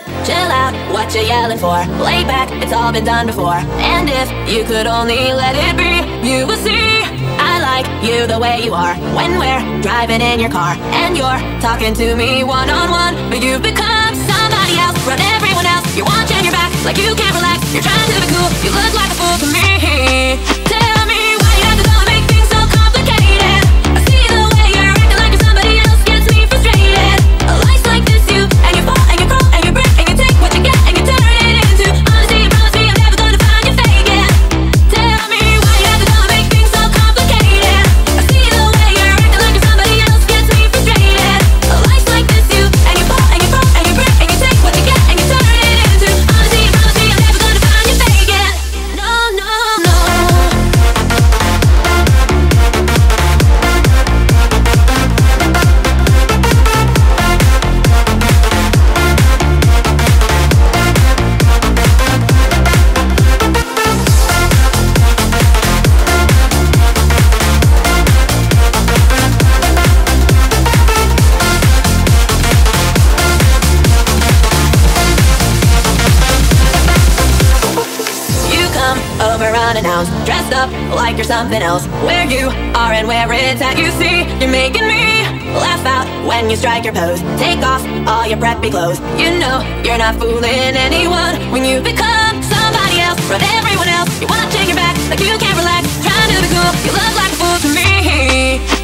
Chill out, what you yelling for? Lay back, it's all been done before. And if you could only let it be, you would see I like you the way you are. When we're driving in your car and you're talking to me one-on-one, but you've become somebody else, run everyone else. You're watching your back like you can't relax. You're trying to be cool, you look like a fool to me. Tell me why you have to go and make things so complicated. I see the way you're acting like you're somebody else gets me frustrated. A life's like this, you and you fall and you crawl and you break and you take what you get and you turn it into honesty. You promise me I'm never gonna find you faking. Tell me why you have to go and make things so complicated. I see the way you're acting like you're somebody else gets me frustrated. A life's like this, you and you fall and you crawl and you break and you take what you get and you turn it into honesty. You promise me I'm never gonna find you faking. No, no, no. Over unannounced, dressed up like you're something else. Where you are and where it's at, you see, you're making me laugh out when you strike your pose. Take off all your preppy clothes. You know you're not fooling anyone when you become somebody else, run everyone else. You're watching your back like you can't relax, trying to be cool. You look like a fool to me.